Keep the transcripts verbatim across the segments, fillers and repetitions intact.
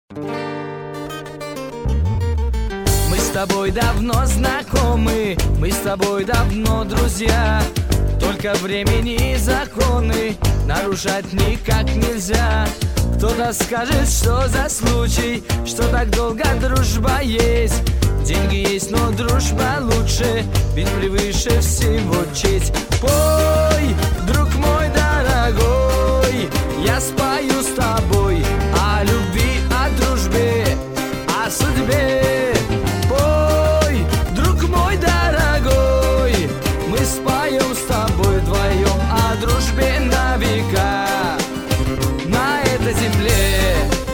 Мы с тобой давно знакомы, мы с тобой давно друзья. Только времени и законы нарушать никак нельзя. Кто-то скажет, что за случай, что так долго дружба есть. Деньги есть, но дружба лучше, ведь превыше всего честь. Пой, друг мой дорогой, я спою с тобой о любви, о дружбе, о судьбе. Пой, друг мой дорогой, мы споем с тобой вдвоем о дружбе на века на этой земле.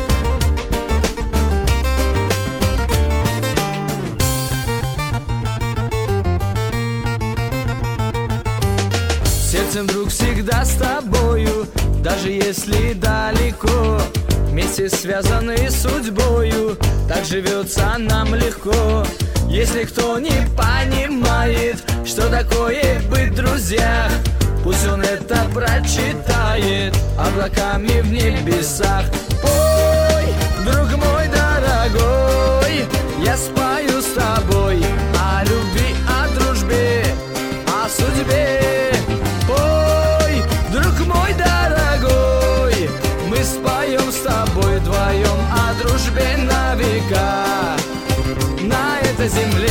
Сердцем, друг, всегда с тобою, даже если далеко. Вместе связаны судьбою, так живется нам легко. Если кто не понимает, что такое быть в друзьях, пусть он это прочитает облаками в небесах. Ой, друг мой дорогой, я спою с тобой о любви, о дружбе, о судьбе. Ой, друг мой дорогой, мы споем с тобой вдвоем о дружбе на века на этой земле.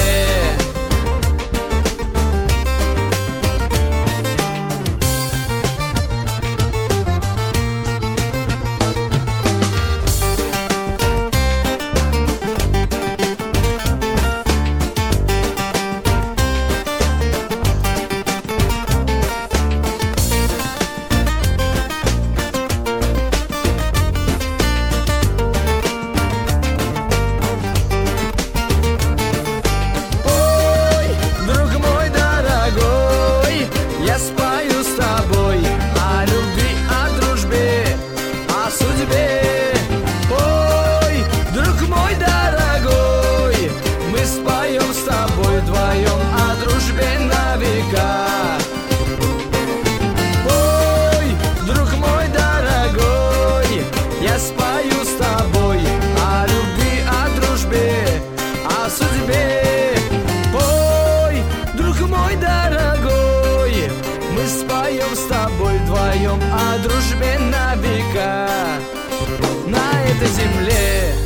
Я спою с тобой о любви, о дружбе, о судьбе. Ой, друг мой дорогой, мы споем с тобой вдвоем о дружбе на века. Ой, друг мой дорогой, я спою с тобой о любви, о дружбе, о судьбе. Ой, друг мой дорогой, мы споем с тобой вдвоем о дружбе на века на этой земле.